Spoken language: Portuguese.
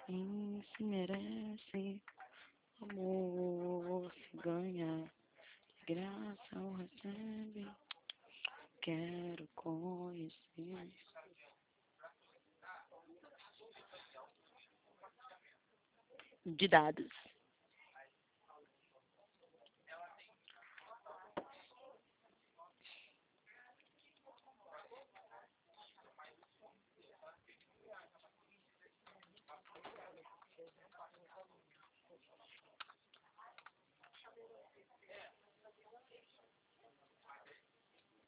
Quem se merece amor se ganha, de graça ou recebe. Quero conhecer. De dados.